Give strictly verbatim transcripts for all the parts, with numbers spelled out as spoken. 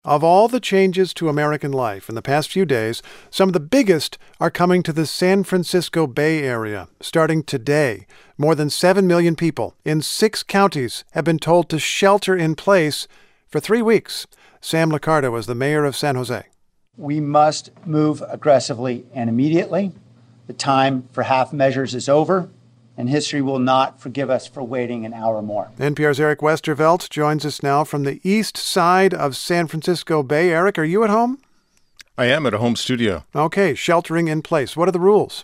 Of all the changes to American life in the past few days, some of the biggest are coming to the San Francisco Bay Area. Starting today, more than seven million people in six counties have been told to shelter in place for three weeks. Sam Liccardo is the mayor of San Jose. We must move aggressively and immediately. The time for half measures is over, and history will not forgive us for waiting an hour more. N P R's Eric Westervelt joins us now from the east side of San Francisco Bay. Eric, are you at home? I am at a home studio. Okay, sheltering in place. What are the rules?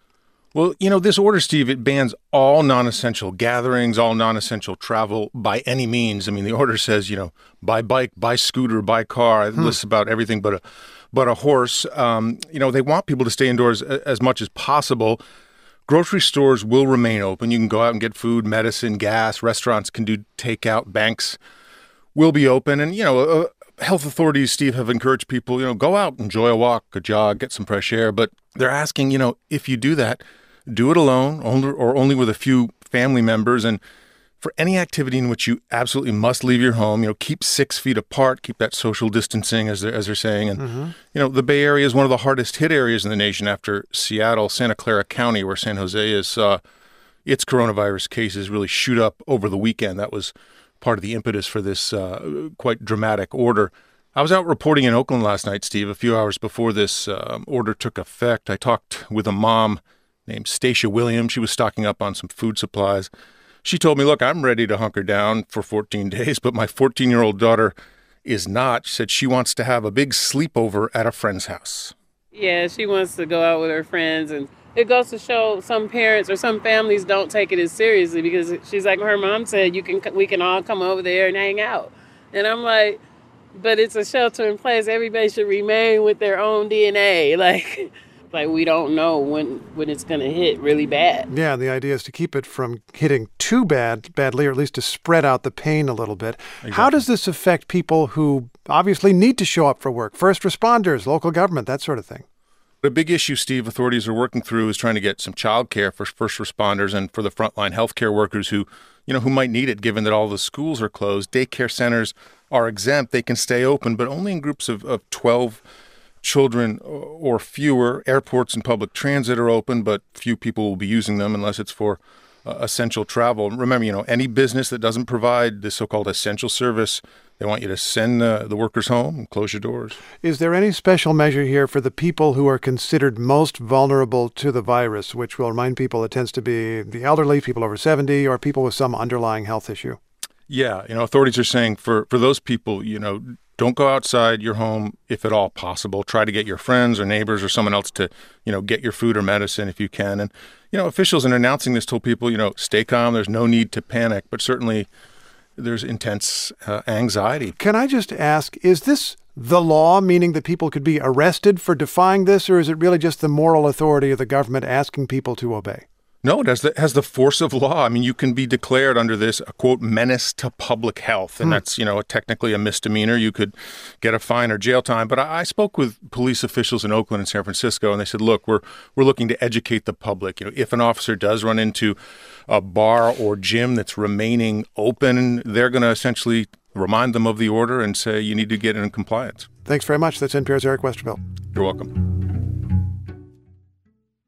Well, you know, this order, Steve, it bans all non-essential gatherings, all non-essential travel by any means. I mean, the order says, you know, buy bike, buy scooter, buy car. It hmm. lists about everything but a, but a horse. Um, you know, they want people to stay indoors as much as possible. Grocery stores will remain open. You can go out and get food, medicine, gas. Restaurants can do takeout. Banks will be open. And, you know, uh, health authorities, Steve, have encouraged people, you know, go out, enjoy a walk, a jog, get some fresh air. But they're asking, you know, if you do that, do it alone only, or only with a few family members. And for any activity in which you absolutely must leave your home, you know, keep six feet apart, keep that social distancing, as they're, as they're saying. And, mm-hmm. you know, the Bay Area is one of the hardest hit areas in the nation after Seattle, Santa Clara County, where San Jose is, saw uh, its coronavirus cases really shoot up over the weekend. That was part of the impetus for this uh, quite dramatic order. I was out reporting in Oakland last night, Steve, a few hours before this uh, order took effect. I talked with a mom named Stacia Williams. She was stocking up on some food supplies. She told me, look, I'm ready to hunker down for fourteen days, but my fourteen-year-old daughter is not. She said she wants to have a big sleepover at a friend's house. Yeah, she wants to go out with her friends, and it goes to show some parents or some families don't take it as seriously, because she's like, her mom said, you can we can all come over there and hang out. And I'm like, but it's a shelter in place. Everybody should remain with their own D N A. Like, like we don't know when, when it's going to hit really bad. Yeah, the idea is to keep it from hitting too bad, badly, or at least to spread out the pain a little bit. Exactly. How does this affect people who obviously need to show up for work? First responders, local government, that sort of thing. A big issue, Steve, authorities are working through is trying to get some child care for first responders and for the frontline healthcare workers who, you know, who might need it, given that all the schools are closed. Daycare centers are exempt. They can stay open, but only in groups of, of twelve children or fewer. Airports and public transit are open, but few people will be using them unless it's for uh, essential travel. Remember, you know, any business that doesn't provide the so-called essential service, they want you to send uh, the workers home and close your doors. Is there any special measure here for the people who are considered most vulnerable to the virus, which will remind people it tends to be the elderly, people over seventy, or people with some underlying health issue? Yeah, you know, authorities are saying for, for those people, you know, don't go outside your home if at all possible. Try to get your friends or neighbors or someone else to, you know, get your food or medicine if you can. And, you know, officials in announcing this told people, you know, stay calm. There's no need to panic, but certainly there's intense uh, anxiety. Can I just ask, is this the law, meaning that people could be arrested for defying this, or is it really just the moral authority of the government asking people to obey? No, it has the, has the force of law. I mean, you can be declared under this, a quote, menace to public health. And hmm. that's, you know, technically a misdemeanor. You could get a fine or jail time. But I, I spoke with police officials in Oakland and San Francisco, and they said, look, we're we're looking to educate the public. You know, if an officer does run into a bar or gym that's remaining open, they're going to essentially remind them of the order and say you need to get in compliance. Thanks very much. That's N P R's Eric Westervelt. You're welcome.